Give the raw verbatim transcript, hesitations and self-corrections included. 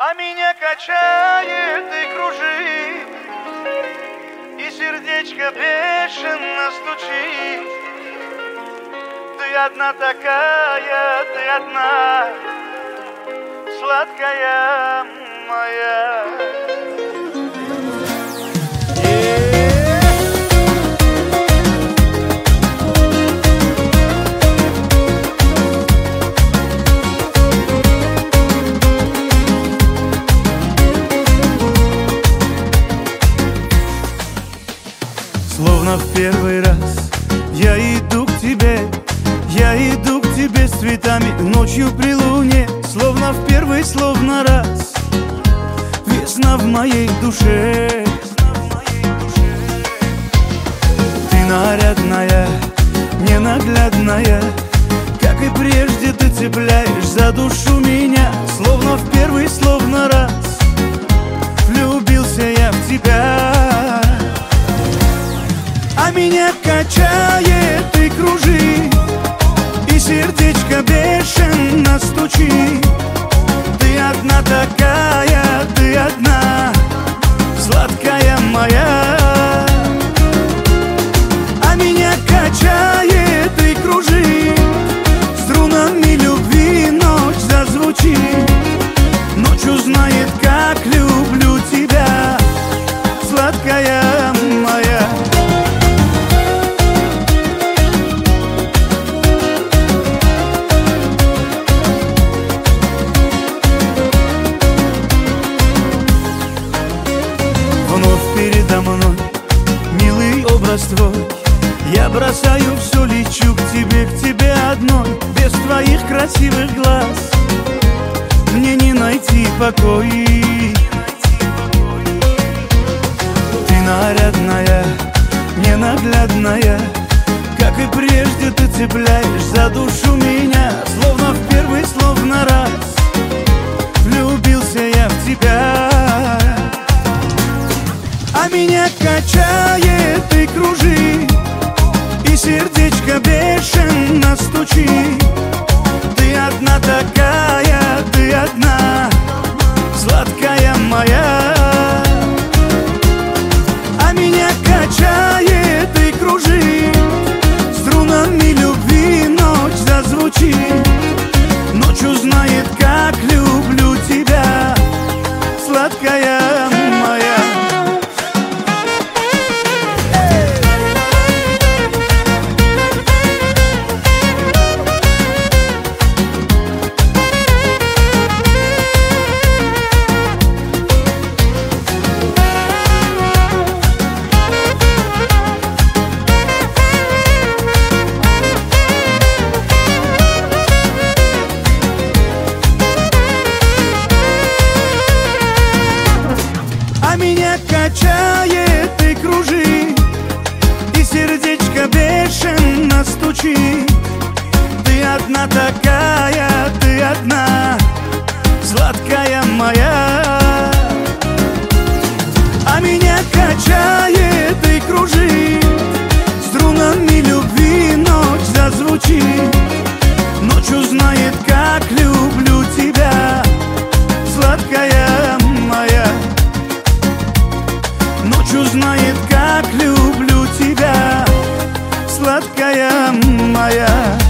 А меня качает и кружит, и сердечко бешено стучит. Ты одна такая, ты одна, сладкая моя. Словно в первый раз я иду к тебе, я иду к тебе с цветами ночью при луне. Словно в первый, словно раз весна в моей душе. Ты нарядная, ненаглядная, как и прежде ты цепляешь за душу меня. Словно в первый, словно раз влюбился я в тебя. А меня качает и кружит, и сердечко бешено стучит. Ты одна такая, ты одна, сладкая моя. А меня качает и кружит, струнами любви ночь зазвучит. Ночь узнает, как люблю тебя, сладкая моя. Передо мной милый образ твой, я бросаю все, лечу к тебе, к тебе одной. Без твоих красивых глаз мне не найти покой. Ты нарядная, ненаглядная, как и прежде ты цепляешь за душу меня. Словно в первый, словно раз влюбился я в тебя. А меня качает и кружит, и сердечко бешено стучит. Ты одна такая, ты одна, сладкая моя. А меня качает и кружит, струнами любви ночь зазвучит. Ночь узнает, как люблю тебя, сладкая моя. Меня качает и кружит, и сердечко бешено стучит. Ты одна такая, ты одна, сладкая моя. А меня качает и кружит, струнами любви ночь зазвучит. Ночь узнает, как люблю тебя, сладкая моя. Ночь узнает, как люблю тебя, сладкая моя.